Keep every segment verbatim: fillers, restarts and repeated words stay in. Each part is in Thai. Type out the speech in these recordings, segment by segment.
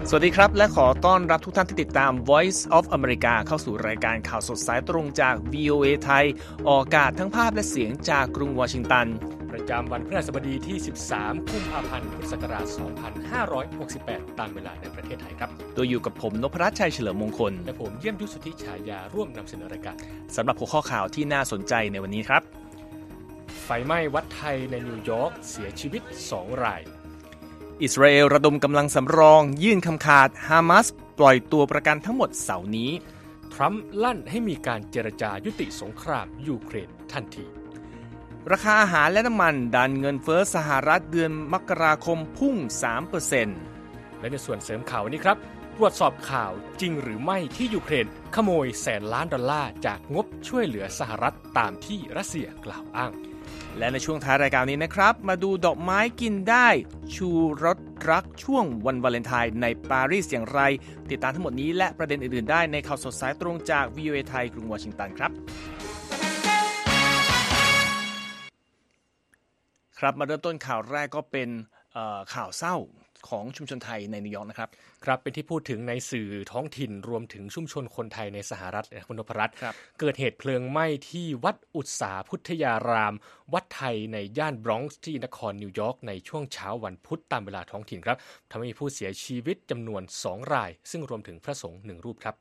สวัสดีครับและขอต้อนรับทุกท่านที่ติดตาม Voice of America เข้าสู่รายการข่าวสดสายตรงจาก วี โอ เอ ไทยออกอากาศทั้งภาพและเสียงจากกรุงวอชิงตันประจำวันพฤหัสบดีที่สิบสามกุมภาพันธ์พุทธศักราชสองพันห้าร้อยหกสิบแปดตามเวลาในประเทศไทยครับโดยอยู่กับผมนพรัตน์ชัยเฉลิมมงคลและผมเยี่ยมยุทธสุทธิฉายาร่วมนำเสนอรายการสำหรับหัวข้อข่าวที่น่าสนใจในวันนี้ครับไฟไหม้วัดไทยในนิวยอร์กเสียชีวิตสองรายอิสราเอลระดมกำลังสำรองยื่นคำขาดฮามาสปล่อยตัวประกันทั้งหมดเสาร์นี้ทรัมป์ลั่นให้มีการเจรจายุติสงครามยูเครนทันทีราคาอาหารและน้ำมันดันเงินเฟ้อสหรัฐเดือนมกราคมพุ่ง สามเปอร์เซ็นต์และในส่วนเสริมข่าววันนี้ครับตรวจสอบข่าวจริงหรือไม่ที่ยูเครนขโมยแสนล้านดอลลาร์จากงบช่วยเหลือสหรัฐตามที่รัสเซียกล่าวอ้างและในช่วงท้ายรายการนี้นะครับมาดูดอกไม้กินได้ชูรสรักช่วงวันวาเลนไทน์ในปารีสอย่างไรติดตามทั้งหมดนี้และประเด็นอื่นๆได้ในข่าวสดสายตรงจาก วี โอ เอ ไทยกรุงวอชิงตันครับครับมาเริ่มต้นข่าวแรกก็เป็นข่าวเศร้าของชุมชนไทยในนิวยอร์กนะครับครับเป็นที่พูดถึงในสื่อท้องถิ่นรวมถึงชุมชนคนไทยในสหรัฐและคุณนพรัตน์เกิดเหตุเพลิงไหม้ที่วัดอุตสาพุทธยารามวัดไทยในย่านบรอนซ์ที่นครนิวยอร์กในช่วงเช้าวันพุธตามเวลาท้องถิ่นครับทำให้มีผู้เสียชีวิตจำนวนสองรายซึ่งรวมถึงพระสงฆ์หนึ่งรูปครับ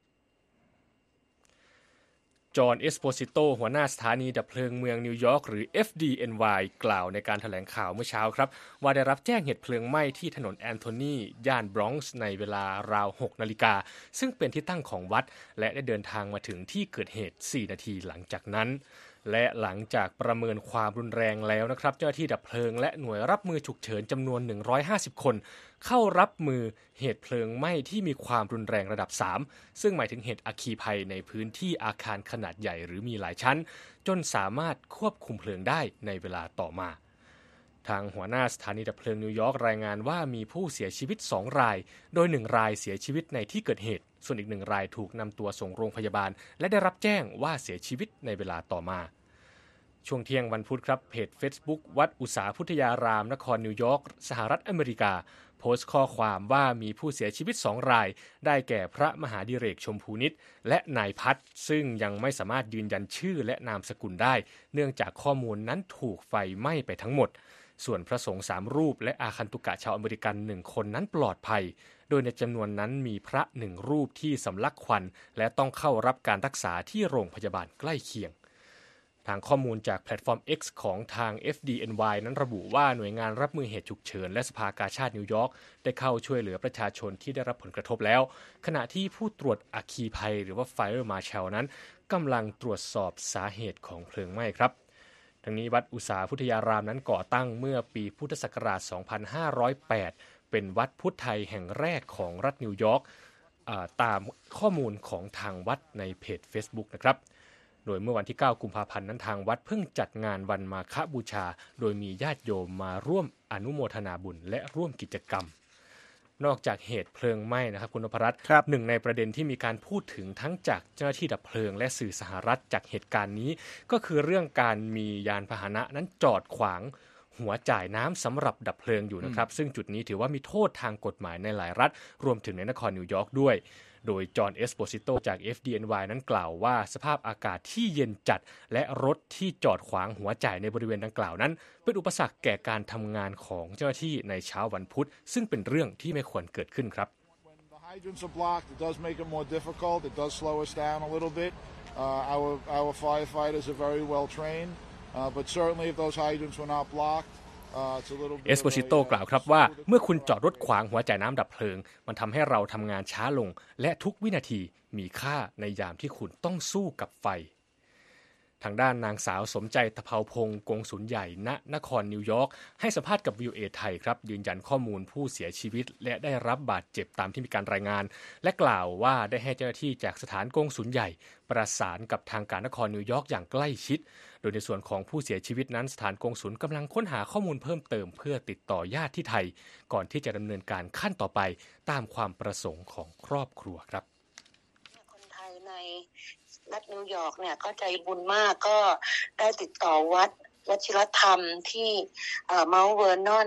จอห์น เอสโพซิโตหัวหน้าสถานีดับเพลิงเมืองนิวยอร์กหรือ เอฟ ดี เอ็น วาย กล่าวในการแถลงข่าวเมื่อเช้าครับว่าได้รับแจ้งเหตุเพลิงไหม้ที่ถนนแอนโทนีย่านบรอนซ์ในเวลาราวหกนาฬิกาซึ่งเป็นที่ตั้งของวัดและได้เดินทางมาถึงที่เกิดเหตุสี่นาทีหลังจากนั้นและหลังจากประเมินความรุนแรงแล้วนะครับเจ้าหน้าที่ดับเพลิงและหน่วยรับมือฉุกเฉินจำนวนหนึ่งร้อยห้าสิบคนเข้ารับมือเหตุเพลิงไหม้ที่มีความรุนแรงระดับสามซึ่งหมายถึงเหตุอัคคีภัยในพื้นที่อาคารขนาดใหญ่หรือมีหลายชั้นจนสามารถควบคุมเพลิงได้ในเวลาต่อมาทางหัวหน้าสถานีดับเพลิงนิวยอร์กรายงานว่ามีผู้เสียชีวิตสองรายโดยหนึ่งรายเสียชีวิตในที่เกิดเหตุส่วนอีกหนึ่งรายถูกนำตัวส่งโรงพยาบาลและได้รับแจ้งว่าเสียชีวิตในเวลาต่อมาช่วงเที่ยงวันพุธครับเพจ Facebook วัดอุษาพุทธยารามนครนิวยอร์กสหรัฐอเมริกาโพสต์ข้อความว่ามีผู้เสียชีวิตสองรายได้แก่พระมหาดิเรกชมพูนิตและนายพัฒน์ซึ่งยังไม่สามารถยืนยันชื่อและนามสกุลได้เนื่องจากข้อมูลนั้นถูกไฟไหม้ไปทั้งหมดส่วนพระสงฆ์สามรูปและอาคันตุกะชาวอเมริกันหนึ่งคนนั้นปลอดภัยโดยในจำนวนนั้นมีพระหนึ่งรูปที่สำลักควันและต้องเข้ารับการรักษาที่โรงพยาบาลใกล้เคียงทางข้อมูลจากแพลตฟอร์ม X ของทาง เอฟ ดี เอ็น วาย นั้นระบุว่าหน่วยงานรับมือเหตุฉุกเฉินและสภากาชาดนิวยอร์กได้เข้าช่วยเหลือประชาชนที่ได้รับผลกระทบแล้วขณะที่ผู้ตรวจอัคคีภัยหรือว่า Fire Marshal นั้นกำลังตรวจสอบสาเหตุของเพลิงไหม้ครับทั้งนี้วัดอุษาพุทธยารามนั้นก่อตั้งเมื่อปีพุทธศักราชสองพันห้าร้อยแปดเป็นวัดพุทธไทยแห่งแรกของรัฐนิวยอร์กตามข้อมูลของทางวัดในเพจ Facebook นะครับโดยเมื่อวันที่เก้ากุมภาพันธ์นั้นทางวัดเพิ่งจัดงานวันมาฆบูชาโดยมีญาติโยมมาร่วมอนุโมทนาบุญและร่วมกิจกรรมนอกจากเหตุเพลิงไหม้นะครับคุณนพรัตน์หนึ่งในประเด็นที่มีการพูดถึงทั้งจากเจ้าหน้าที่ดับเพลิงและสื่อสหรัฐจากเหตุการณ์นี้ก็คือเรื่องการมียานพาหนะนั้นจอดขวางหัวจ่ายน้ำสำหรับดับเพลิงอยู่นะครับซึ่งจุดนี้ถือว่ามีโทษทางกฎหมายในหลายรัฐรวมถึงในนครนิวยอร์กด้วยโดยจอห์น เอสโพซิโตจาก เอฟ ดี เอ็น วาย นั้นกล่าวว่าสภาพอากาศที่เย็นจัดและรถที่จอดขวางหัวจ่ายในบริเวณดังกล่าวนั้นเป็นอุปสรรคแก่การทำงานของเจ้าหน้าที่ในเช้าวันพุธซึ่งเป็นเรื่องที่ไม่ควรเกิดขึ้นครับ hydrants are blocked, it does make it more difficult. It does slow us down a little bit. Uh, our our firefighters are very well trained, uh, but certainly if those hydrants were not blocked. เอสโพซิโตกล่าวครับว่าเมื่อคุณจอดรถขวางหัวจ่ายน้ำดับเพลิงมันทำให้เราทำงานช้าลงและทุกวินาทีมีค่าในยามที่คุณต้องสู้กับไฟทางด้านนางสาวสมใจตะเภาพงศ์กงสุลใหญ่ณนครนิวยอร์กให้สัมภาษณ์กับ วี โอ เอ ไทยครับยืนยันข้อมูลผู้เสียชีวิตและได้รับบาดเจ็บตามที่มีการรายงานและกล่าวว่าได้ให้เจ้าหน้าที่จากสถานกงสุลใหญ่ประสานกับทางการนครนิวยอร์กอย่างใกล้ชิดโดยในส่วนของผู้เสียชีวิตนั้นสถานกงสุลกำลังค้นหาข้อมูลเพิ่มเติมเพื่อติดต่อญาติที่ไทยก่อนที่จะดำเนินการขั้นต่อไปตามความประสงค์ของครอบครัวครับคนไทยในรัฐนิวยอร์กเนี่ยก็ใจบุญมากก็ได้ติดต่อวัดวชิรธรรมที่เมาท์เวอร์นอน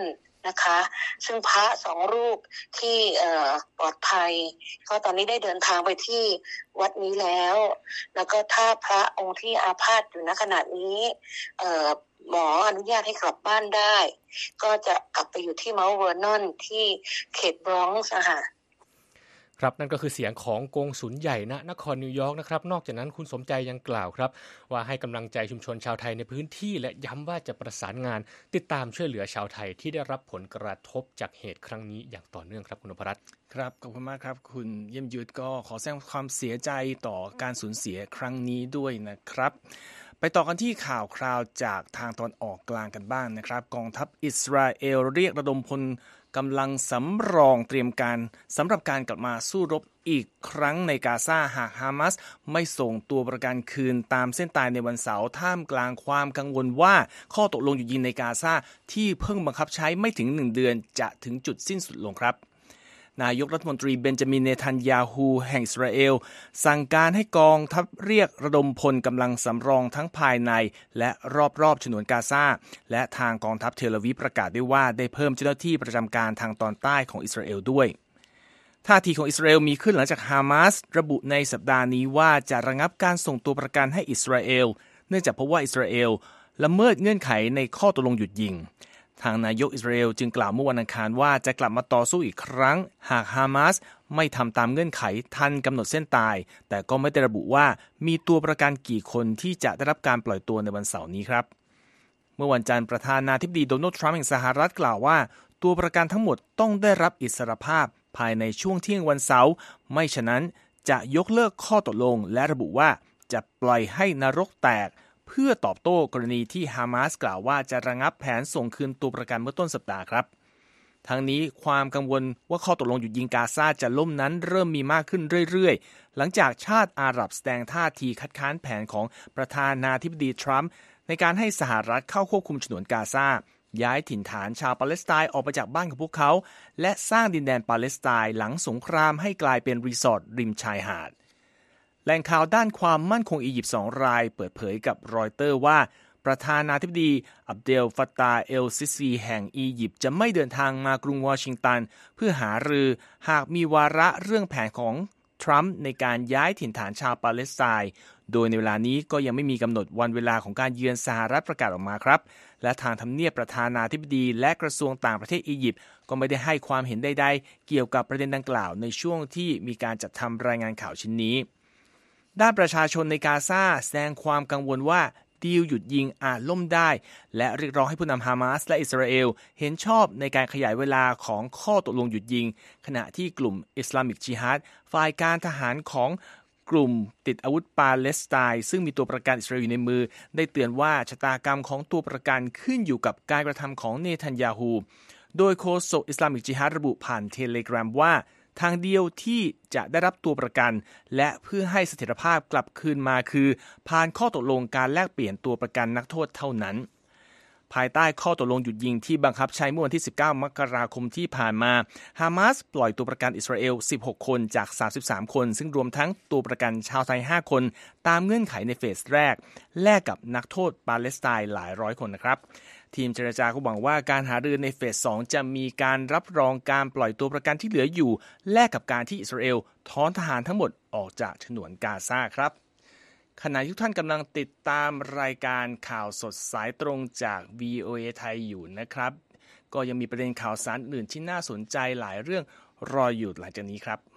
นะคะซึ่งพระสองรูปที่เอ่อปลอดภัยก็ตอนนี้ได้เดินทางไปที่วัดนี้แล้วแล้วก็ถ้าพระองค์ที่อาพาธอยู่ณขณะนี้เอ่อหมออนุญาตให้กลับบ้านได้ก็จะกลับไปอยู่ที่เมาท์เวอร์นอนที่เขตบรอนซ์นะคะครับนั่นก็คือเสียงของกงสุลใหญ่ณนครนิวยอร์กนะครับนอกจากนั้นคุณสมใจยังกล่าวครับว่าให้กำลังใจชุมชนชาวไทยในพื้นที่และย้ำว่าจะประสานงานติดตามช่วยเหลือชาวไทยที่ได้รับผลกระทบจากเหตุครั้งนี้อย่างต่อเนื่องครับคุณนพรัตน์ครับขอบคุณมากครับคุณเยี่ยมยุทธก็ขอแสดงความเสียใจต่อการสูญเสียครั้งนี้ด้วยนะครับไปต่อกันที่ข่าวคราวจากทางตอนออกกลางกันบ้างนะครับกองทัพอิสราเอลเรียกระดมพลกำลังสำรองเตรียมการสำหรับการกลับมาสู้รบอีกครั้งในกาซาหากฮามาสไม่ส่งตัวประกันคืนตามเส้นตายในวันเสาร์ท่ามกลางความกังวลว่าข้อตกลงหยุดยิงในกาซาที่เพิ่งบังคับใช้ไม่ถึงหนึ่งเดือนจะถึงจุดสิ้นสุดลงครับนายกรัฐมนตรีเบนจามินเนทันยาฮูแห่งอิสราเอลสั่งการให้กองทัพเรียกระดมพลกำลังสำรองทั้งภายในและรอบๆฉนวนกาซาและทางกองทัพเทลอาวีฟประกาศด้วยว่าได้เพิ่มเจ้าหน้าที่ประจำการทางตอนใต้ของอิสราเอลด้วยท่าทีของอิสราเอลมีขึ้นหลังจากฮามาสระบุในสัปดาห์นี้ว่าจะระงับการส่งตัวประกันให้อิสราเอลเนื่องจากพบว่าอิสราเอลละเมิดเงื่อนไขในข้อตกลงหยุดยิงทางนายกอิสราเอลจึงกล่าวเมื่อวันอังคารว่าจะกลับมาต่อสู้อีกครั้งหากฮามาสไม่ทำตามเงื่อนไขทันกำหนดเส้นตายแต่ก็ไม่ได้ระบุว่ามีตัวประกันกี่คนที่จะได้รับการปล่อยตัวในวันเสาร์นี้ครับเมื่อวันจันทร์ประธานาธิบดีโดนัลด์ทรัมป์แห่งสหรัฐกล่าวว่าตัวประกันทั้งหมดต้องได้รับอิสรภาพภายในช่วงเที่ยงวันเสาร์ไม่ฉะนั้นจะยกเลิกข้อตกลงและระบุว่าจะปล่อยให้นรกแตกเพื่อตอบโต้กรณีที่ฮามาสกล่าวว่าจะระงับแผนส่งคืนตัวประกันเมื่อต้นสัปดาห์ครับทั้งนี้ความกังวลว่าข้อตกลงหยุดยิงกาซาจะล่มนั้นเริ่มมีมากขึ้นเรื่อยๆหลังจากชาติอาหรับแสดงท่าทีคัดค้านแผนของประธานาธิบดีทรัมป์ในการให้สหรัฐเข้าควบคุมฉนวนกาซาย้ายถิ่นฐานชาวปาเลสไตน์ออกไปจากบ้านของพวกเขาและสร้างดินแดนปาเลสไตน์หลังสงครามให้กลายเป็นรีสอร์ทริมชายหาดแหล่งข่าวด้านความมั่นคงอียิปต์สองรายเปิดเผยกับรอยเตอร์ว่าประธานาธิบดีอับเดลฟัตตาเอลซิซีแห่งอียิปต์จะไม่เดินทางมากรุงวอชิงตันเพื่อหารือหากมีวาระเรื่องแผนของทรัมป์ในการย้ายถิ่นฐานชาวปาเลสไตน์โดยในเวลานี้ก็ยังไม่มีกำหนดวันเวลาของการเยือนสหรัฐประกาศออกมาครับและทางทำเนียบประธานาธิบดีและกระทรวงต่างประเทศอียิปต์ก็ไม่ได้ให้ความเห็นใดๆเกี่ยวกับประเด็นดังกล่าวในช่วงที่มีการจัดทำรายงานข่าวชิ้นนี้ด้านประชาชนในกาซาแสดงความกังวลว่าดีลหยุดยิงอาจล่มได้และเรียกร้องให้ผู้นำฮามาสและอิสราเอลเห็นชอบในการขยายเวลาของข้อตกลงหยุดยิงขณะที่กลุ่มอิสลามิกจิฮาดฝ่ายการทหารของกลุ่มติดอาวุธปาเลสไตน์ซึ่งมีตัวประกันอิสราเอลอยู่ในมือได้เตือนว่าชะตากรรมของตัวประกันขึ้นอยู่กับการกระทำของเนทันยาฮูโดยโฆษกอิสลามิกจิฮาดระบุผ่านเทเลกรามว่าทางเดียวที่จะได้รับตัวประกันและเพื่อให้เสถียรภาพกลับคืนมาคือผ่านข้อตกลงการแลกเปลี่ยนตัวประกันนักโทษเท่านั้นภายใต้ข้อตกลงหยุดยิงที่บังคับใช้เมื่อวันที่สิบเก้ามกราคมที่ผ่านมาฮามาสปล่อยตัวประกันอิสราเอลสิบหกคนจากสามสิบสามคนซึ่งรวมทั้งตัวประกันชาวไทยห้าคนตามเงื่อนไขในเฟสแรกแลกกับนักโทษปาเลสไตน์หลายร้อยคนนะครับทีมเจรจาก็หวังว่าการหารือในเฟสสองจะมีการรับรองการปล่อยตัวประกันที่เหลืออยู่แลกกับการที่อิสราเอลถอนทหารทั้งหมดออกจากฉนวนกาซาครับขณะที่ท่านกำลังติดตามรายการข่าวสดสายตรงจาก วี โอ เอ ไทยอยู่นะครับก็ยังมีประเด็นข่าวสารอื่นที่น่าสนใจหลายเรื่องรออยู่หลังจากนี้ครับ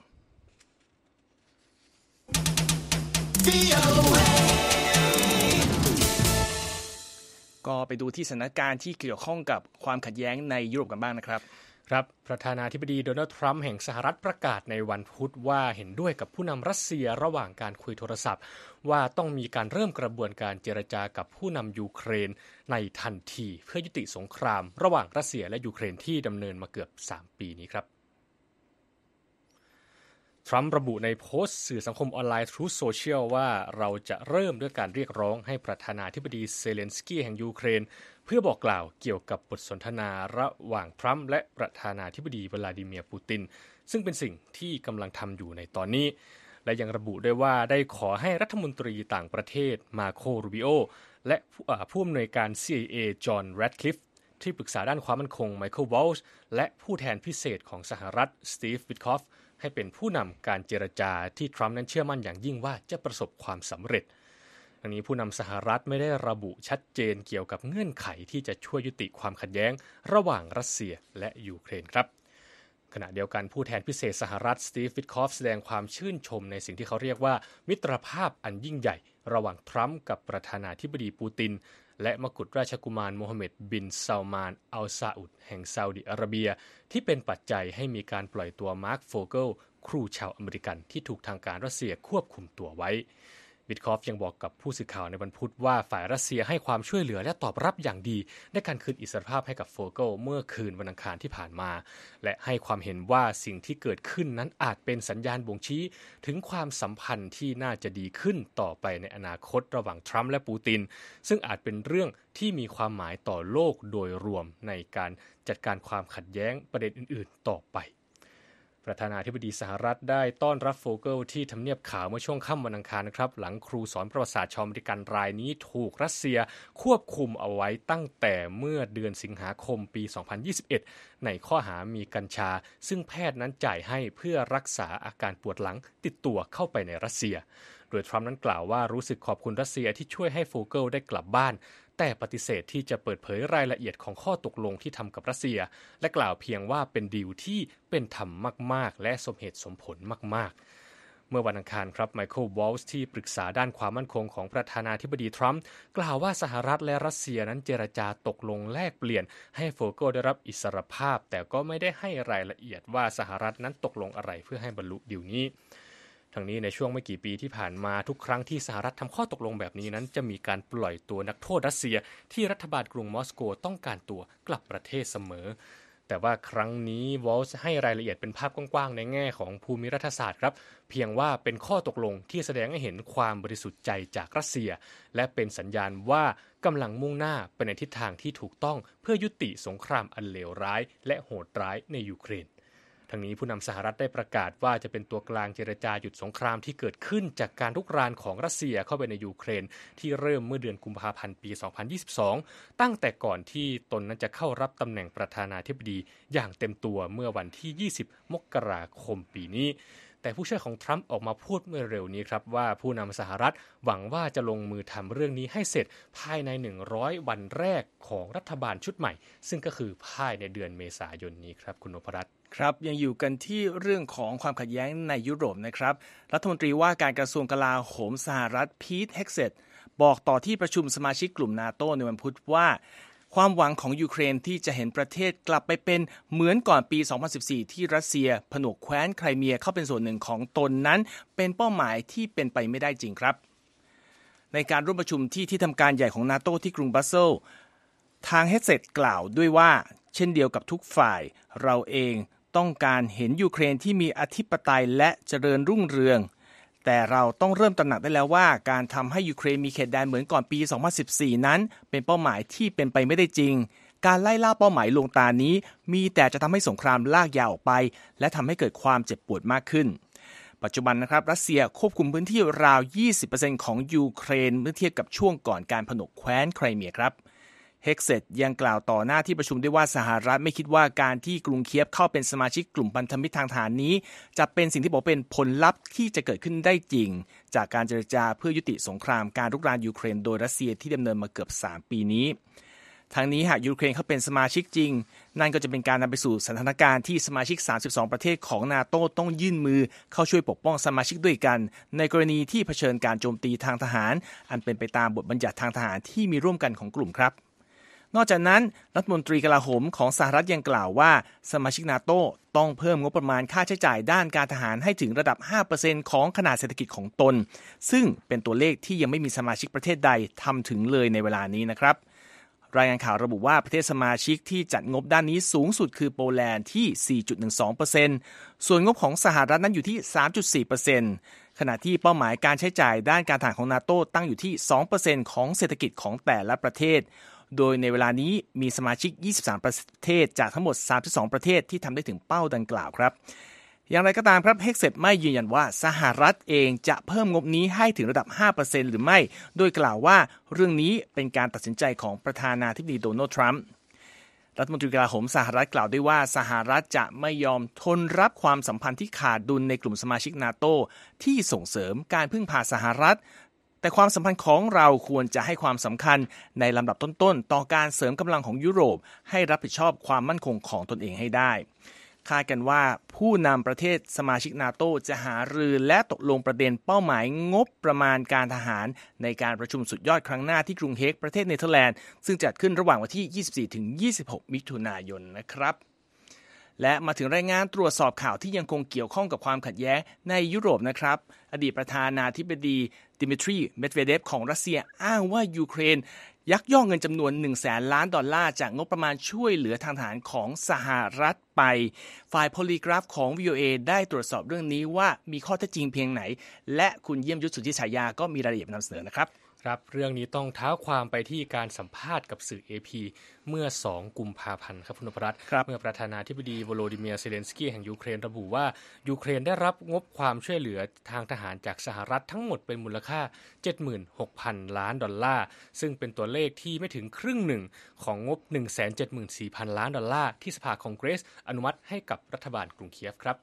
ก็ไปดูที่สถานการณ์ที่เกี่ยวข้องกับความขัดแย้งในยุโรปกันบ้างนะครับครับประธานาธิบดีโดนัลด์ทรัมป์แห่งสหรัฐประกาศในวันพุธว่าเห็นด้วยกับผู้นำรัสเซียระหว่างการคุยโทรศัพท์ว่าต้องมีการเริ่มกระบวนการเจรจากับผู้นำยูเครนในทันทีเพื่อยุติสงครามระหว่างรัสเซียและยูเครนที่ดำเนินมาเกือบสามปีนี้ครับทรัมป์ระบุในโพสต์สื่อสังคมออนไลน์ Truth Social ว่าเราจะเริ่มด้วยการเรียกร้องให้ประธานาธิบดีเซเลนสกี้แห่งยูเครนเพื่อบอกกล่าวเกี่ยวกับบทสนทนาระหว่างทรัมป์และประธานาธิบดีวลาดิเมียร์ปูตินซึ่งเป็นสิ่งที่กำลังทำอยู่ในตอนนี้และยังระบุด้วยว่าได้ขอให้รัฐมนตรีต่างประเทศมาโค รูบิโอและผู้อำนวยการ ซี ไอ เอ จอห์น แรดคลิฟฟ์ที่ปรึกษาด้านความมั่นคงไมเคิลวอลช์และผู้แทนพิเศษของสหรัฐสตีฟ วิทคอฟให้เป็นผู้นำการเจรจาที่ทรัมป์นั้นเชื่อมั่นอย่างยิ่งว่าจะประสบความสำเร็จทั้งนี้ผู้นำสหรัฐไม่ได้ระบุชัดเจนเกี่ยวกับเงื่อนไขที่จะช่วยยุติความขัดแย้งระหว่างรัสเซียและยูเครนครับขณะเดียวกันผู้แทนพิเศษสหรัฐสตีฟ วิทคอฟแสดงความชื่นชมในสิ่งที่เขาเรียกว่ามิตรภาพอันยิ่งใหญ่ระหว่างทรัมป์กับประธานาธิบดีปูตินและมกุฎราชกุมารโมฮัมเหม็ดบินซัลมานอัลซาอุดแห่งซาอุดิอาระเบียที่เป็นปัจจัยให้มีการปล่อยตัวมาร์คโฟเกิลครูชาวอเมริกันที่ถูกทางการรัสเซียควบคุมตัวไว้วิทคอฟยังบอกกับผู้สื่อข่าวในวันพุธว่าฝ่ายรัสเซียให้ความช่วยเหลือและตอบรับอย่างดีในการคืนอิสรภาพให้กับโฟเกิลเมื่อคืนวันอังคารที่ผ่านมาและให้ความเห็นว่าสิ่งที่เกิดขึ้นนั้นอาจเป็นสัญญาณบ่งชี้ถึงความสัมพันธ์ที่น่าจะดีขึ้นต่อไปในอนาคตระหว่างทรัมป์และปูตินซึ่งอาจเป็นเรื่องที่มีความหมายต่อโลกโดยรวมในการจัดการความขัดแย้งประเด็นอื่นๆต่อไปประธานาธิบดีสหรัฐได้ต้อนรับโฟเกิลที่ทำเนียบขาวเมื่อช่วงค่ำวันอังคารนะครับหลังครูสอนประวัติศาสตร์ชาวอเมริกันรายนี้ถูกรัสเซียควบคุมเอาไว้ตั้งแต่เมื่อเดือนสิงหาคมปีสองพันยี่สิบเอ็ดในข้อหามีกัญชาซึ่งแพทย์นั้นจ่ายให้เพื่อรักษาอาการปวดหลังติดตัวเข้าไปในรัสเซียโดยทรัมป์นั้นกล่าวว่ารู้สึกขอบคุณรัสเซียที่ช่วยให้โฟเกิลได้กลับบ้านแต่ปฏิเสธที่จะเปิดเผยรายละเอียดของข้อตกลงที่ทำกับรัสเซียและกล่าวเพียงว่าเป็นดีลที่เป็นธรรมมากๆและสมเหตุสมผลมากๆเมื่อวันอังคารครับไมเคิลวอลช์ที่ปรึกษาด้านความมั่นคงของประธานาธิบดีทรัมป์กล่าวว่าสหรัฐและรัสเซียนั้นเจรจาตกลงแลกเปลี่ยนให้โฟเกิลได้รับอิสรภาพแต่ก็ไม่ได้ให้รายละเอียดว่าสหรัฐนั้นตกลงอะไรเพื่อให้บรรลุดีลนี้ทั้งนี้ในช่วงไม่กี่ปีที่ผ่านมาทุกครั้งที่สหรัฐทำข้อตกลงแบบนี้นั้นจะมีการปล่อยตัวนักโทษรัสเซียที่รัฐบาลกรุงมอสโกต้องการตัวกลับประเทศเสมอแต่ว่าครั้งนี้วอลช์ให้รายละเอียดเป็นภาพกว้างๆในแง่ของภูมิรัฐศาสตร์ครับเพียงว่าเป็นข้อตกลงที่แสดงให้เห็นความบริสุทธิ์ใจจากรัสเซียและเป็นสัญญาณว่ากำลังมุ่งหน้าไปในทิศทางที่ถูกต้องเพื่อยุติสงครามอันเลวร้ายและโหดร้ายในยูเครนทั้งนี้ผู้นำสหรัฐได้ประกาศว่าจะเป็นตัวกลางเจรจาหยุดสงครามที่เกิดขึ้นจากการรุกรานของรัสเซียเข้าไปในยูเครนที่เริ่มเมื่อเดือนกุมภาพันธ์ปีสองพันยี่สิบสองตั้งแต่ก่อนที่ตนนั้นจะเข้ารับตำแหน่งประธานาธิบดีอย่างเต็มตัวเมื่อวันที่ยี่สิบมกราคมปีนี้แต่ผู้ช่วยของทรัมป์ออกมาพูดเมื่อเร็วนี้ครับว่าผู้นำสหรัฐหวังว่าจะลงมือทำเรื่องนี้ให้เสร็จภายในหนึ่งร้อยวันแรกของรัฐบาลชุดใหม่ซึ่งก็คือภายในเดือนเมษายนนี้ครับคุณนพรัตน์ครับยังอยู่กันที่เรื่องของความขัดแย้งในยุโรปนะครับรัฐมนตรีว่าการกระทรวงกลาโหมสหรัฐพีท เฮกเซตบอกต่อที่ประชุมสมาชิกกลุ่มนาโตในวันพุธว่าความหวังของยูเครนที่จะเห็นประเทศกลับไปเป็นเหมือนก่อนปีสองพันสิบสี่ที่รัสเซียผนวกแคว้นไครเมียเข้าเป็นส่วนหนึ่งของตนนั้นเป็นเป้าหมายที่เป็นไปไม่ได้จริงครับในการร่วมประชุมที่ที่ทำการใหญ่ของนาโตที่กรุงบรัสเซลส์ทางเฮกเซตกล่าวด้วยว่าเช่นเดียวกับทุกฝ่ายเราเองต้องการเห็นยูเครนที่มีอธิปไตยและเจริญรุ่งเรืองแต่เราต้องเริ่มตระหนักได้แล้วว่าการทำให้ยูเครนมีเขตแดนเหมือนก่อนปีสองพันสิบสี่นั้นเป็นเป้าหมายที่เป็นไปไม่ได้จริงการไล่ล่าเป้าหมายลวงตานี้มีแต่จะทำให้สงครามลากยาวออกไปและทำให้เกิดความเจ็บปวดมากขึ้นปัจจุบันนะครับรัสเซียควบคุมพื้นที่ราว ยี่สิบเปอร์เซ็นต์ ของยูเครนเมื่อเทียบกับช่วงก่อนการผนวกแคว้นไครเมียครับเฮกเซตยังกล่าวต่อหน้าที่ประชุมด้วยว่าสหรัฐไม่คิดว่าการที่กรุงเคียฟเข้าเป็นสมาชิกกลุ่มพันธมิตรทางทหารนี้จะเป็นสิ่งที่บอกเป็นผลลัพธ์ที่จะเกิดขึ้นได้จริงจากการเจรจาเพื่อยุติสงครามการรุกรานยูเครนโดยรัสเซียที่ดำเนินมาเกือบสามปีนี้ทั้งนี้หากยูเครนเข้าเป็นสมาชิกจริงนั่นก็จะเป็นการนำไปสู่สถานการณ์ที่สมาชิกสามสิบสองประเทศของนาโตต้องยื่นมือเข้าช่วยปกป้องสมาชิกด้วยกันในกรณีที่เผชิญการโจมตีทางทหารอันเป็นไปตามบทบัญญัติทางทหารที่มีร่วมกันของกลุ่มครับนอกจากนั้นรัฐมนตรีกลาโหมของสหรัฐยังกล่าวว่าสมาชิกนาโตต้องเพิ่มงบประมาณค่าใช้จ่ายด้านการทหารให้ถึงระดับ ห้าเปอร์เซ็นต์ ของขนาดเศรษฐกิจของตนซึ่งเป็นตัวเลขที่ยังไม่มีสมาชิกประเทศใดทำถึงเลยในเวลานี้นะครับรายงานข่าวระบุว่าประเทศสมาชิกที่จัดงบด้านนี้สูงสุดคือโปแลนด์ที่ สี่จุดหนึ่งสองเปอร์เซ็นต์ ส่วนงบของสหรัฐนั้นอยู่ที่ สามจุดสี่เปอร์เซ็นต์ ขณะที่เป้าหมายการใช้จ่ายด้านการทหารของนาโตตั้งอยู่ที่ สองเปอร์เซ็นต์ ของเศรษฐกิจของแต่ละประเทศโดยในเวลานี้มีสมาชิกยี่สิบสามประเทศจากทั้งหมดสามสิบสองประเทศที่ทำได้ถึงเป้าดังกล่าวครับอย่างไรก็ตามครับเฮกเซตไม่ยืนยันว่าสหรัฐเองจะเพิ่มงบนี้ให้ถึงระดับ ห้าเปอร์เซ็นต์ หรือไม่โดยกล่าวว่าเรื่องนี้เป็นการตัดสินใจของประธานาธิบดีโดนัลด์ทรัมป์รัฐมนตรีกลาโหมสหรัฐกล่าวด้วยว่าสหรัฐจะไม่ยอมทนรับความสัมพันธ์ที่ขาดดุลในกลุ่มสมาชิกนาโตที่ส่งเสริมการพึ่งพาสหรัฐแต่ความสัมพันธ์ของเราควรจะให้ความสำคัญในลำดับต้นๆต่อการเสริมกำลังของยุโรปให้รับผิดชอบความมั่นคงของตนเองให้ได้คาดกันว่าผู้นำประเทศสมาชิกนาโตจะหารือและตกลงประเด็นเป้าหมายงบประมาณการทหารในการประชุมสุดยอดครั้งหน้าที่กรุงเฮกประเทศเนเธอร์แลนด์ซึ่งจัดขึ้นระหว่างวันที่ ยี่สิบสี่ถึงยี่สิบหก มิถุนายนนะครับและมาถึงรายงานตรวจสอบข่าวที่ยังคงเกี่ยวข้องกับความขัดแย้งในยุโรปนะครับอดีตประธานาธิบดีดิมิทรีเมดเวเดฟของรัสเซียอ้างว่ายูเครนยักยอกเงินจำนวน หนึ่งแสน ล้านดอลลาร์จากงบประมาณช่วยเหลือทางทหารของสหรัฐไปฝ่ายโพลีกราฟของ วี โอ เอ ได้ตรวจสอบเรื่องนี้ว่ามีข้อเท็จจริงเพียงไหนและคุณเยี่ยมยุทธสุทธิฉายาก็มีรายละเอียดนำเสนอนะครับครับเรื่องนี้ต้องเท้าความไปที่การสัมภาษณ์กับสื่อ เอ พี เมื่อสองกุมภาพันธ์ครับคุณนพรัตน์เมื่อประธานาธิบดีโวโลดิเมียร์เซเลนสกี้แห่งยูเครนระบุว่ายูเครนได้รับงบความช่วยเหลือทางทหารจากสหรัฐทั้งหมดเป็นมูลค่า เจ็ดหมื่นหกพัน ล้านดอลลาร์ซึ่งเป็นตัวเลขที่ไม่ถึงครึ่งหนึ่งของงบ หนึ่งแสนเจ็ดหมื่นสี่พัน ล้านดอลลาร์ที่สภาคองเกรสอนุมัติให้กับรัฐบาลกรุงเคียฟครับ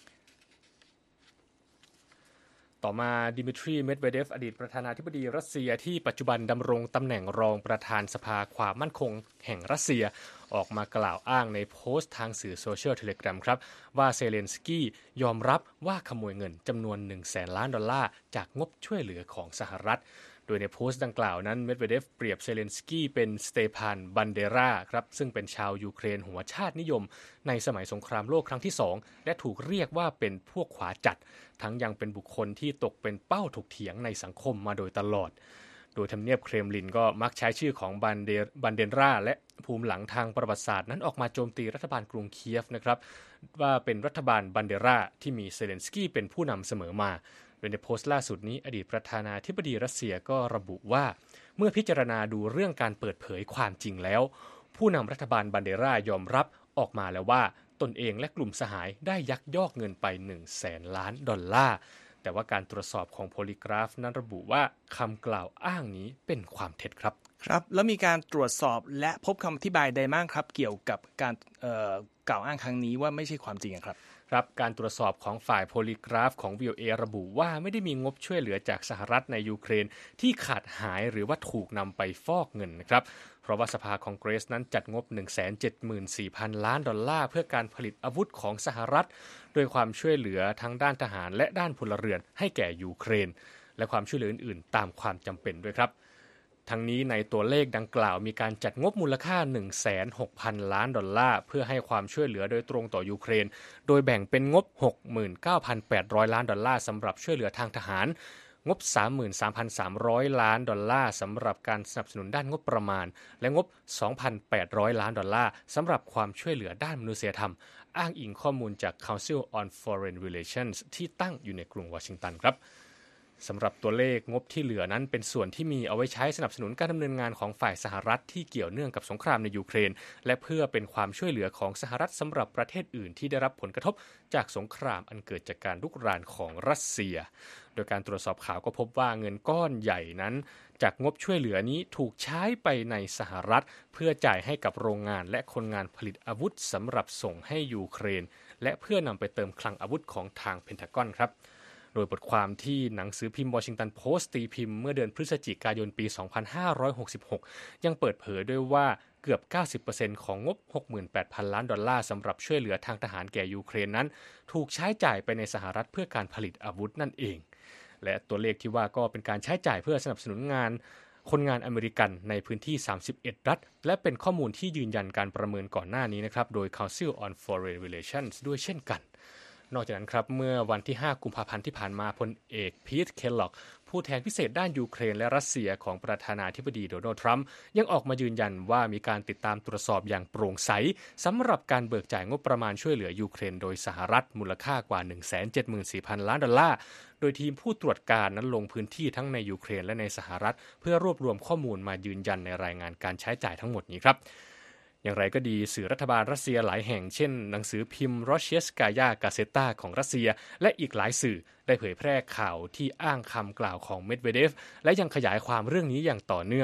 ต่อมาดิมิทรีเมดเวเดฟอดีตประธานาธิบดีรัสเซียที่ปัจจุบันดำรงตำแหน่งรองประธานสภาความมั่นคงแห่งรัสเซียออกมากล่าวอ้างในโพสต์ทางสื่อโซเชียลเทเลกรามครับว่าเซเลนสกี้ยอมรับว่าขโมยเงินจำนวน หนึ่งแสน ล้านดอลลาร์จากงบช่วยเหลือของสหรัฐโดยในโพสต์ดังกล่าวนั้นเมดเวเดฟเปรียบเซเลนสกี้เป็นสเตพานบันเดราครับซึ่งเป็นชาวยูเครนหัวชาตินิยมในสมัยสงครามโลกครั้งที่สองและถูกเรียกว่าเป็นพวกขวาจัดทั้งยังเป็นบุคคลที่ตกเป็นเป้าถกเถียงในสังคมมาโดยตลอดโดยทำเนียบเครมลินก็มักใช้ชื่อของบันเดบันเดราและภูมิหลังทางประวัติศาสตร์นั้นออกมาโจมตีรัฐบาลกรุงเคียฟนะครับว่าเป็นรัฐบาลบันเดราที่มีเซเลนสกี้เป็นผู้นำเสมอมาโดยในโพสต์ล่าสุดนี้อดีตประธานาธิบดีรัสเซียก็ระบุว่าเมื่อพิจารณาดูเรื่องการเปิดเผยความจริงแล้วผู้นำรัฐบาลบันเดรายอมรับออกมาแล้วว่าตนเองและกลุ่มสหายได้ยักยอกเงินไป หนึ่งแสน ล้านดอลลาร์แต่ว่าการตรวจสอบของโพลีกราฟนั้นระบุว่าคำกล่าวอ้างนี้เป็นความเท็จครับครับแล้วมีการตรวจสอบและพบคำอธิบายใดบ้างครับเกี่ยวกับการเอ่อกล่าวอ้างครั้งนี้ว่าไม่ใช่ความจริงครับครับการตรวจสอบของฝ่ายโพลีกราฟของ วี โอ เอ ระบุว่าไม่ได้มีงบช่วยเหลือจากสหรัฐในยูเครนที่ขาดหายหรือว่าถูกนำไปฟอกเงินนะครับเพราะว่าสภาคองเกรสนั้นจัดงบ หนึ่งแสนเจ็ดหมื่นสี่พัน ล้านดอลลาร์เพื่อการผลิตอาวุธของสหรัฐโดยความช่วยเหลือทั้งด้านทหารและด้านพลเรือนให้แก่ยูเครนและความช่วยเหลืออื่นๆตามความจำเป็นด้วยครับทั้งนี้ในตัวเลขดังกล่าวมีการจัดงบมูลค่า หนึ่งแสนหกพัน ล้านดอลลาร์เพื่อให้ความช่วยเหลือโดยตรงต่อยูเครนโดยแบ่งเป็นงบ หกหมื่นเก้าพันแปดร้อย ล้านดอลลาร์สำหรับช่วยเหลือทางทหารงบ สามหมื่นสามพันสามร้อย ล้านดอลลาร์สำหรับการสนับสนุนด้านงบประมาณและงบ สองพันแปดร้อย ล้านดอลลาร์สำหรับความช่วยเหลือด้านมนุษยธรรมอ้างอิงข้อมูลจาก Council on Foreign Relations ที่ตั้งอยู่ในกรุงวอชิงตันครับสำหรับตัวเลขงบที่เหลือนั้นเป็นส่วนที่มีเอาไว้ใช้สนับสนุนการดำเนินงานของฝ่ายสหรัฐที่เกี่ยวเนื่องกับสงครามในยูเครนและเพื่อเป็นความช่วยเหลือของสหรัฐสำหรับประเทศอื่นที่ได้รับผลกระทบจากสงครามอันเกิดจากการรุกรานของรัสเซียโดยการตรวจสอบข่าวก็พบว่าเงินก้อนใหญ่นั้นจากงบช่วยเหลือนี้ถูกใช้ไปในสหรัฐเพื่อจ่ายให้กับโรงงานและคนงานผลิตอาวุธสำหรับส่งให้ยูเครนและเพื่อนำไปเติมคลังอาวุธของทางเพนทากอนครับโดยบทความที่หนังสือพิมพ์วอชิงตันโพสต์ตีพิมพ์เมื่อเดือนพฤศจิกายนปี สองพันห้าร้อยหกสิบหก ยังเปิดเผยด้วยว่าเกือบ เก้าสิบเปอร์เซ็นต์ ของงบ หกหมื่นแปดพัน ล้านดอลลาร์สำหรับช่วยเหลือทางทหารแก่ยูเครนนั้นถูกใช้จ่ายไปในสหรัฐเพื่อการผลิตอาวุธนั่นเองและตัวเลขที่ว่าก็เป็นการใช้จ่ายเพื่อสนับสนุนงานคนงานอเมริกันในพื้นที่สามสิบเอ็ดรัฐและเป็นข้อมูลที่ยืนยันการประเมินก่อนหน้านี้นะครับโดย Council on Foreign Relations ด้วยเช่นกันนอกจากนั้นครับเมื่อวันที่ห้ากุมภาพันธ์ที่ผ่านมาพลเอกพีทเคลล็อกผู้แทนพิเศษด้านยูเครนและรัสเซียของประธานาธิบดีโดนัลด์ทรัมป์ยังออกมายืนยันว่ามีการติดตามตรวจสอบอย่างโปร่งใสสำหรับการเบิกจ่ายงบประมาณช่วยเหลือยูเครนโดยสหรัฐมูลค่ากว่า หนึ่งแสนเจ็ดหมื่นสี่พัน ล้านดอลลาร์โดยทีมผู้ตรวจการนั้นลงพื้นที่ทั้งในยูเครนและในสหรัฐเพื่อรวบรวมข้อมูลมายืนยันในรายงานการใช้จ่ายทั้งหมดนี้ครับอย่างไรก็ดีสื่อรัฐบาลรัสเซียหลายแห่งเช่นหนังสือพิมพ์ Rossiyskaya Gazeta ของรัสเซียและอีกหลายสื่อได้เผยแพร่ข่าวที่อ้างคำกล่าวของเมดเวเดฟและยังขยายความเรื่องนี้อย่างต่อเนื่อง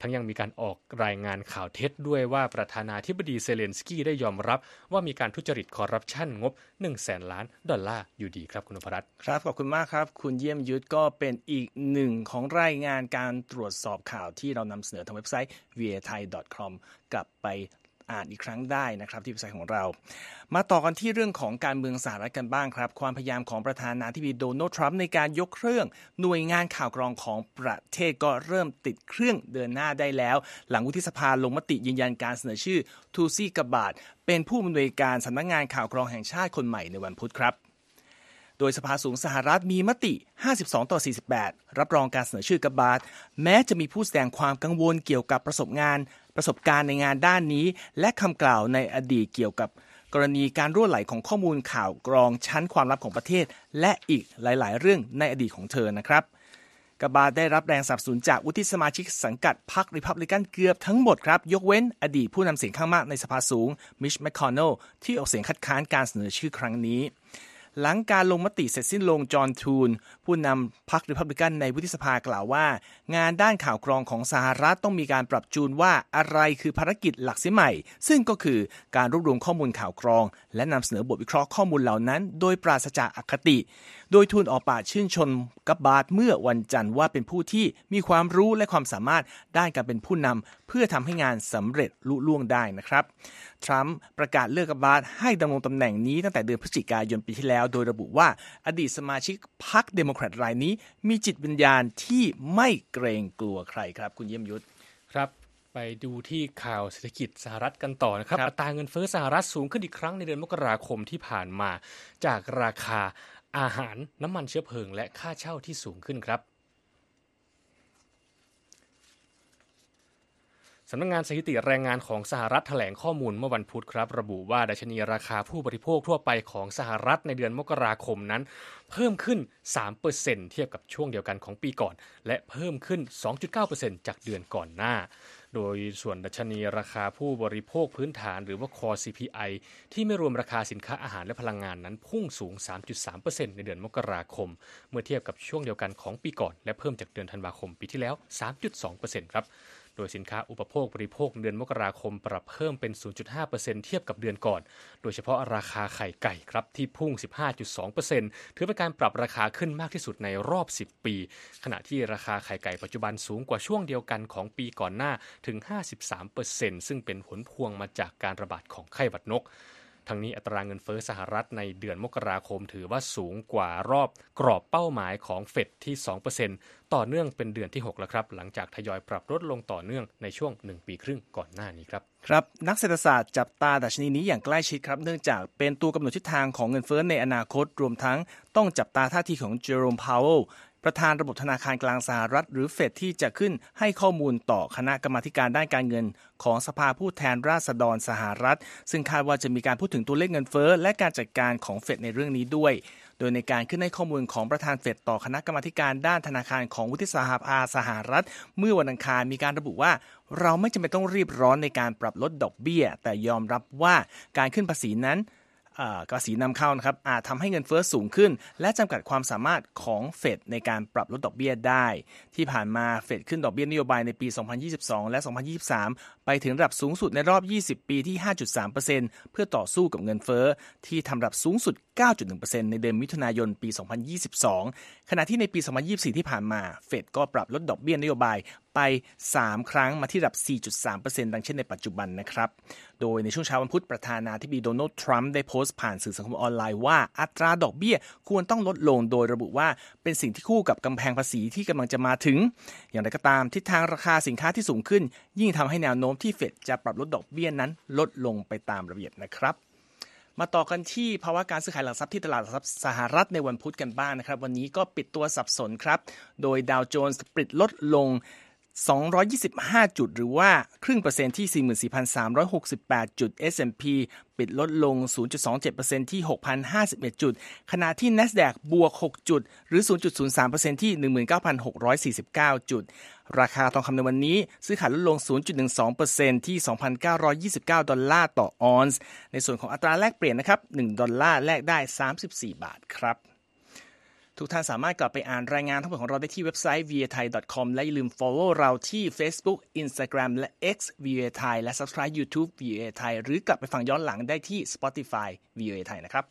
ทั้งยังมีการออกรายงานข่าวเท็จด้วยว่าประธานาธิบดีเซเลนสกี้ได้ยอมรับว่ามีการทุจริตคอร์รัปชันงบ หนึ่งแสน ล้านดอลลาร์อยู่ดีครับคุณนพรัตน์ครับขอบคุณมากครับคุณเยี่ยมยุทธก็เป็นอีกหนึ่งของรายงานการตรวจสอบข่าวที่เรานำเสนอทางเว็บไซต์ วี เอ ไทย ดอท คอม กลับไปอ่านอีกครั้งได้นะครับที่เว็บไซต์ของเรามาต่อกันที่เรื่องของการเมืองสหรัฐกันบ้างครับความพยายามของประธานาธิบดีโดนัลด์ทรัมป์ในการยกเครื่องหน่วยงานข่าวกรองของประเทศก็เริ่มติดเครื่องเดินหน้าได้แล้วหลังวุฒิสภาลงมติยืนยันการเสนอชื่อทูซี่กบาดเป็นผู้อำนวยการสำนักงานข่าวกรองแห่งชาติคนใหม่ในวันพุธครับโดยสภาสูงสหรัฐมีมติห้าสิบสองต่อสี่สิบแปดรับรองการเสนอชื่อกบาดแม้จะมีผู้แสดงความกังวลเกี่ยวกับประสบงานประสบการณ์ในงานด้านนี้และคำกล่าวในอดีตเกี่ยวกับกรณีการรั่วไหลของข้อมูลข่าวกรองชั้นความลับของประเทศและอีกหลายๆเรื่องในอดีตของเธอนะครับกบาดได้รับแรงสนับสนุนจากวุฒิสมาชิกสังกัดพรรครีพับลิกันเกือบทั้งหมดครับยกเว้นอดีตผู้นำเสียงข้างมากในสภาสูงมิชแมคคอนเนลที่ออกเสียงคัดค้านการเสนอชื่อครั้งนี้หลังการลงมติเสร็จสิ้นลงจอห์นทูนผู้นำพรรครีพับลิกันในวุฒิสภากล่าวว่างานด้านข่าวกรองของสหรัฐต้องมีการปรับจูนว่าอะไรคือภารกิจหลักเสียใหม่ซึ่งก็คือการรวบรวมข้อมูลข่าวกรองและนำเสนอบทวิเคราะห์ข้อมูลเหล่านั้นโดยปราศจากอคติโดยทูนออกปากชื่นชมกับบาร์ดเมื่อวันจันทร์ว่าเป็นผู้ที่มีความรู้และความสามารถด้านการเป็นผู้นำเพื่อทำให้งานสำเร็จลุล่วงได้นะครับทรัมป์ประกาศเลือกกับบาร์ดให้ดำรงตำแหน่งนี้ตั้งแต่เดือนพฤศจิกายนปีที่แล้วโดยระบุว่าอดีตสมาชิกพรรคเดโมแครตรายนี้มีจิตวิญญาณที่ไม่เกรงกลัวใครครับคุณเยี่ยมยุทธครับไปดูที่ข่าวเศรษฐกิจสหรัฐกันต่อนะครับอัตราเงินเฟ้อสหรัฐสูงขึ้นอีกครั้งในเดือนมกราคมที่ผ่านมาจากราคาอาหารน้ำมันเชื้อเพลิงและค่าเช่าที่สูงขึ้นครับสำนักงานสถิติแรงงานของสหรัฐแถลงข้อมูลเมื่อวันพุธครับระบุว่าดัชนีราคาผู้บริโภคทั่วไปของสหรัฐในเดือนมกราคมนั้นเพิ่มขึ้น สามเปอร์เซ็นต์ เทียบกับช่วงเดียวกันของปีก่อนและเพิ่มขึ้น สองจุดเก้าเปอร์เซ็นต์ จากเดือนก่อนหน้าโดยส่วนดัชนีราคาผู้บริโภคพื้นฐานหรือว่า Core ซี พี ไอ ที่ไม่รวมราคาสินค้าอาหารและพลังงานนั้นพุ่งสูง สามจุดสามเปอร์เซ็นต์ ในเดือนมกราคมเมื่อเทียบกับช่วงเดียวกันของปีก่อนและเพิ่มจากเดือนธันวาคมปีที่แล้ว สามจุดสองเปอร์เซ็นต์ ครับโดยสินค้าอุปโภคบริโภคเดือนมกราคมปรับเพิ่มเป็น ศูนย์จุดห้าเปอร์เซ็นต์ เทียบกับเดือนก่อนโดยเฉพาะราคาไข่ไก่ครับที่พุ่ง สิบห้าจุดสองเปอร์เซ็นต์ ถือเป็นการปรับราคาขึ้นมากที่สุดในรอบสิบปีขณะที่ราคาไข่ไก่ปัจจุบันสูงกว่าช่วงเดียวกันของปีก่อนหน้าถึง ห้าสิบสามเปอร์เซ็นต์ ซึ่งเป็นผลพวงมาจากการระบาดของไข้หวัดนกทั้งนี้อัตราเงินเฟ้อสหรัฐในเดือนมกราคมถือว่าสูงกว่ารอบกรอบเป้าหมายของเฟดที่ สองเปอร์เซ็นต์ ต่อเนื่องเป็นเดือนที่หกแล้วครับหลังจากทยอยปรับลดลงต่อเนื่องในช่วงหนึ่งปีครึ่งก่อนหน้านี้ครับครับนักเศรษฐศาสตร์จับตาดัชนีนี้อย่างใกล้ชิดครับเนื่องจากเป็นตัวกำหนดทิศทางของเงินเฟ้อในอนาคตรวมทั้งต้องจับตาท่าทีของเจอโรม พาวเวลประธานระบบธนาคารกลางสหรัฐหรือเฟดที่จะขึ้นให้ข้อมูลต่อคณะกรรมาธิการด้านการเงินของสภาผู้แทนราษฎรสหรัฐซึ่งคาดว่าจะมีการพูดถึงตัวเลขเงินเฟ้อและการจัดการของเฟดในเรื่องนี้ด้วยโดยในการขึ้นให้ข้อมูลของประธานเฟดต่อคณะกรรมาธิการด้านธนาคารของวุฒิสภาสหรัฐเมื่อวันอังคารมีการระบุว่าเราไม่จำเป็นต้องรีบร้อนในการปรับลดดอกเบี้ยแต่ยอมรับว่าการขึ้นภาษีนั้นภาษีนำเข้านะครับอาจทำให้เงินเฟ้อสูงขึ้นและจำกัดความสามารถของเฟดในการปรับลดดอกเบี้ยได้ที่ผ่านมาเฟดขึ้นดอกเบี้ยนโยบายในปีสองพันยี่สิบสองและสองพันยี่สิบสามไปถึงระดับสูงสุดในรอบยี่สิบปีที่ ห้าจุดสามเปอร์เซ็นต์ เพื่อต่อสู้กับเงินเฟ้อที่ทำระดับสูงสุด เก้าจุดหนึ่งเปอร์เซ็นต์ ในเดือนมิถุนายนปีสองพันยี่สิบสองขณะที่ในปีสองพันยี่สิบสี่ที่ผ่านมาเฟดก็ปรับลดดอกเบี้ยนโยบายไปสามครั้งมาที่ระดับ สี่จุดสามเปอร์เซ็นต์ ดังเช่นในปัจจุบันนะครับโดยในช่วงเช้าวันพุธประธานาธิบดีโดนัลด์ทรัมป์ได้โพสต์ผ่านสื่อสังคมออนไลน์ว่าอัตราดอกเบี้ยควรต้องลดลงโดยระบุว่าเป็นสิ่งที่คู่กับกำแพงภาษีที่กำลังจะมาถึงอย่างไรก็ตามทิศทางราคาสินค้าที่สูงขึ้นยิ่งทำให้แนวโน้มที่เฟดจะปรับลดดอกเบี้ยนั้นลดลงไปตามระเบียบนะครับมาต่อกันที่ภาวะการซื้อขายหลักทรัพย์ที่ตลาดหลักทรัพย์สหรัฐในวันพุธกันบ้างนะครับวันนี้ก็ปิดตัวสับสนครับโดยดาวโจนส์ปิดลดลงสองร้อยยี่สิบห้าจุดหรือว่าครึ่งเปอร์เซ็นต์ที่ สี่หมื่นสี่พันสามร้อยหกสิบแปด จุด เอส แอนด์ พี ปิดลดลง ศูนย์จุดสองเจ็ดเปอร์เซ็นต์ ที่ หกพันห้าสิบเอ็ด จุดขณะที่ NASDAQ บวกหกจุดหรือ ศูนย์จุดศูนย์สามเปอร์เซ็นต์ ที่ หนึ่งหมื่นเก้าพันหกร้อยสี่สิบเก้า จุดราคาทองคำในวันนี้ซื้อขายลดลง ศูนย์จุดหนึ่งสองเปอร์เซ็นต์ ที่ สองพันเก้าร้อยยี่สิบเก้า ดอลลาร์ต่อออนซ์ในส่วนของอัตราแลกเปลี่ยนนะครับหนึ่งดอลลาร์แลกได้สามสิบสี่บาทครับทุกท่านสามารถกลับไปอ่านรายงานทั้งหมดของเราได้ที่เว็บไซต์ วี เอ ไทย ดอท คอม และอย่าลืม follow เราที่ Facebook Instagram และ X วี โอ เอ Thai และ subscribe YouTube วี โอ เอ Thai หรือกลับไปฟังย้อนหลังได้ที่ Spotify วี โอ เอ Thai นะครับ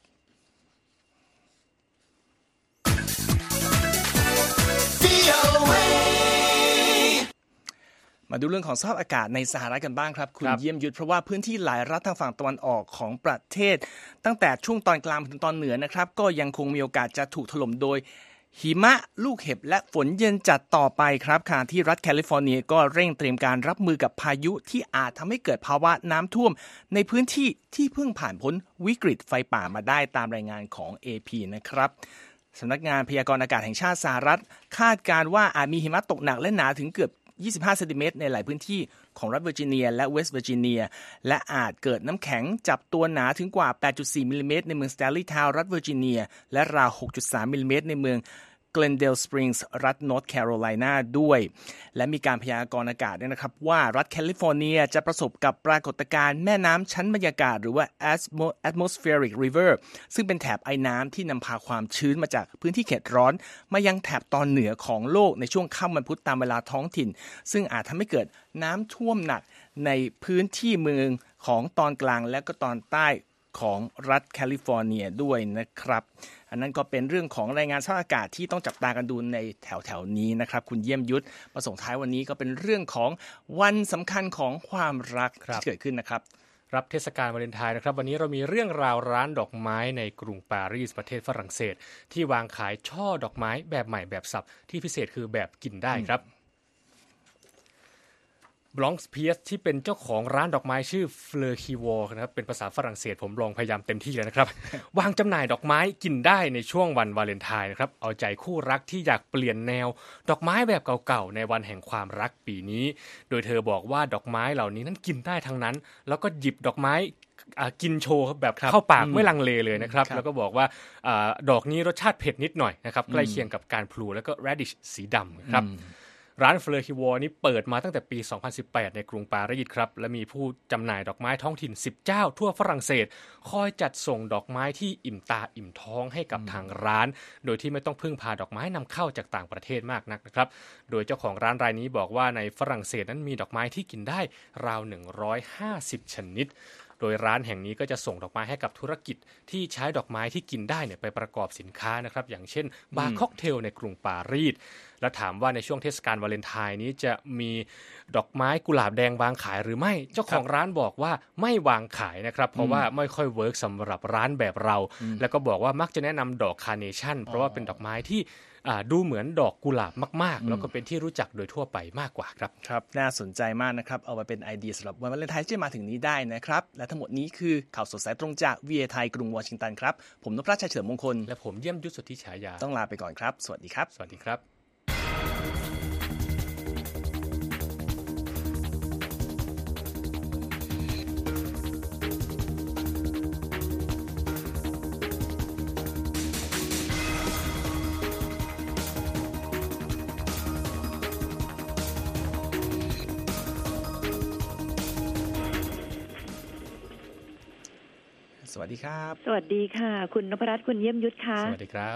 มาดูเรื่องของสภาพอากาศในสหรัฐกันบ้างครับคุณเยี่ยมยุทธเพราะว่าพื้นที่หลายรัฐทางฝั่งตะวันออกของประเทศตั้งแต่ช่วงตอนกลางถึงตอนเหนือนะครับก็ยังคงมีโอกาสจะถูกถล่มโดยหิมะลูกเห็บและฝนเย็นจัดต่อไปครับขณะที่รัฐแคลิฟอร์เนียก็เร่งเตรียมการรับมือกับพายุที่อาจทำให้เกิดภาวะน้ำท่วมในพื้นที่ที่เพิ่งผ่านพ้นวิกฤตไฟป่ามาได้ตามรายงานของ เอ พี นะครับสำนักงานพยากรณ์อากาศแห่งชาติสหรัฐคาดการณ์ว่าอาจมีหิมะตกหนักและหนาถึงเกือบยี่สิบห้าเซนติเมตรในหลายพื้นที่ของรัฐเวอร์จิเนียและเวสต์เวอร์จิเนียและอาจเกิดน้ำแข็งจับตัวหนาถึงกว่า แปดจุดสี่ มิลลิเมตรในเมืองสแตนลีย์ทาวน์รัฐเวอร์จิเนียและราว หกจุดสาม มิลลิเมตรในเมืองGlendale Springs รัฐ North Carolina ด้วยและมีการพยากรณ์อากาศด้วยนะครับว่ารัฐแคลิฟอร์เนียจะประสบกับปรากฏการณ์แม่น้ำชั้นบรรยากาศหรือว่า atmospheric river ซึ่งเป็นแถบไอน้ำที่นำพาความชื้นมาจากพื้นที่เขตร้อนมายังแถบตอนเหนือของโลกในช่วงค่ำวันพุธตามเวลาท้องถิ่นซึ่งอาจทำให้เกิดน้ำท่วมหนักในพื้นที่เมืองของตอนกลางและก็ตอนใต้ของรัฐแคลิฟอร์เนียด้วยนะครับอันนั้นก็เป็นเรื่องของรายงานสภาพอากาศที่ต้องจับตากันดูในแถวๆนี้นะครับคุณเยี่ยมยุทธมาส่งท้ายวันนี้ก็เป็นเรื่องของวันสำคัญของความรักที่เกิดขึ้นนะครับรับเทศกาลวาเลนไทน์นะครับวันนี้เรามีเรื่องราวร้านดอกไม้ในกรุงปารีสประเทศฝรั่งเศสที่วางขายช่อดอกไม้แบบใหม่แบบสับที่พิเศษคือแบบกินได้ครับบลองส์เพียสที่เป็นเจ้าของร้านดอกไม้ชื่อเฟลอคิวอนะครับเป็นภาษาฝรั่งเศสผมลองพยายามเต็มที่แล้วนะครับ วางจำหน่ายดอกไม้กินได้ในช่วงวันวาเลนไทน์นะครับเอาใจคู่รักที่อยากเปลี่ยนแนวดอกไม้แบบเก่าๆในวันแห่งความรักปีนี้โดยเธอบอกว่าดอกไม้เหล่านี้นั้นกินได้ทั้งนั้นแล้วก็หยิบดอกไม้กินโชว์แบบเข้าปากไม่ลังเลเลยนะครับแล้วก็บอกว่าดอกนี้รสชาติเผ็ดนิดหน่อยนะครับใกล้เคียงกับการพลูแล้วก็ radish สีดำครับร้านเฟลอคิวอนี้เปิดมาตั้งแต่ปีสองพันสิบแปดในกรุงปารีสครับและมีผู้จำหน่ายดอกไม้ท้องถิ่นสิบเจ้าทั่วฝรั่งเศสคอยจัดส่งดอกไม้ที่อิ่มตาอิ่มท้องให้กับทางร้านโดยที่ไม่ต้องพึ่งพาดอกไม้นำเข้าจากต่างประเทศมากนักนะครับโดยเจ้าของร้านรายนี้บอกว่าในฝรั่งเศสนั้นมีดอกไม้ที่กินได้ราวหนึ่งร้อยห้าสิบชนิดโดยร้านแห่งนี้ก็จะส่งดอกไม้ให้กับธุรกิจที่ใช้ดอกไม้ที่กินได้เนี่ยไปประกอบสินค้านะครับอย่างเช่นบาร์ค็อกเทลในกรุงปารีสและถามว่าในช่วงเทศกาลวาเลนไทน์นี้จะมีดอกไม้กุหลาบแดงวางขายหรือไม่เจ้าของร้านบอกว่าไม่วางขายนะครับเพราะว่าไม่ค่อยเวิร์กสำหรับร้านแบบเราแล้วก็บอกว่ามักจะแนะนำดอกคาร์เนชั่นเพราะว่าเป็นดอกไม้ที่ดูเหมือนดอกกุหลาบมากๆแล้วก็เป็นที่รู้จักโดยทั่วไปมากกว่าครับครับน่าสนใจมากนะครับเอาไปเป็นไอเดียสำหรับวันวาเลนไทน์ที่มาถึงนี้ได้นะครับและทั้งหมดนี้คือข่าวสดสายตรงจาก วี โอ เอ ไทยกรุงวอชิงตันครับผมนพรัชชัยเฉลิมมงคลและผมเยี่ยมยุทธสุทธิฉายาต้องลาไปก่อนครับสวัสดีครับสวัสดีครับสวัสดีครับสวัสดีค่ะคุณนพรัตน์คุณเยี่ยมยุทธค่ะสวัสดีครับ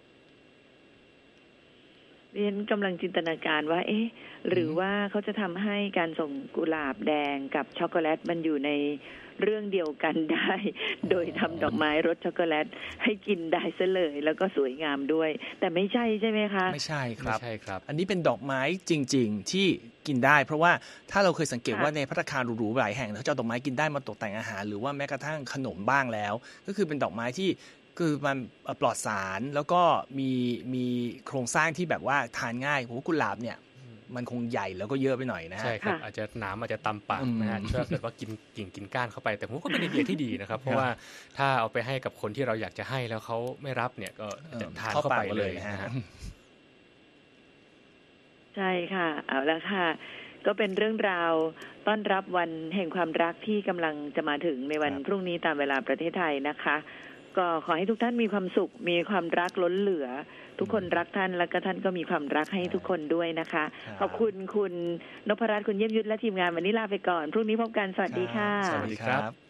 เรียนกำลังจินตนาการว่าเอ๊ะหรือว่าเขาจะทำให้การส่งกุหลาบแดงกับช็อกโกแลตมันอยู่ในเรื่องเดียวกันได้โดยทำดอกไม้รสช็อกโกแลตให้กินได้ซะเลยแล้วก็สวยงามด้วยแต่ไม่ใช่ใช่ไหมคะไม่ใช่ครับไม่ใช่ครับอันนี้เป็นดอกไม้จริงๆที่กินได้เพราะว่าถ้าเราเคยสังเกตว่าในภัตตาคารหรูๆหลายแห่งเขาจะเอาดอกไม้กินได้มาตกแต่งอาหารหรือว่าแม้กระทั่งขนมบ้างแล้วก็คือเป็นดอกไม้ที่คือมันปลอดสารแล้วก็มีมีโครงสร้างที่แบบว่าทานง่ายผมว่ากุหลาบเนี่ยมันคงใหญ่แล้วก็เยอะไปหน่อยนะใช่ครับอาจจะหนามอาจจะตำปากนะฮะถ้าเกิดว่ากินกิ่งกินก้านเข้าไปแต่ผมก็เป็นไอเดียที่ดีนะครับเพราะว่าถ้าเอาไปให้กับคนที่เราอยากจะให้แล้วเขาไม่รับเนี่ยก็จะทานเข้าไปเลยนะฮะใช่ค่ะเอาละค่ะก็เป็นเรื่องราวต้อนรับวันแห่งความรักที่กำลังจะมาถึงในวันพรุ่งนี้ตามเวลาประเทศไทยนะคะก็ขอให้ทุกท่านมีความสุขมีความรักล้นเหลือทุกคนรักท่านและก็ท่านก็มีความรักให้ทุกคนด้วยนะคะขอบคุณคุณนพรัตน์คุณเยี่ยมยุทธและทีมงานวันนี้ลาไปก่อนพรุ่งนี้พบกันสวัสดีค่ะสวัสดีครับ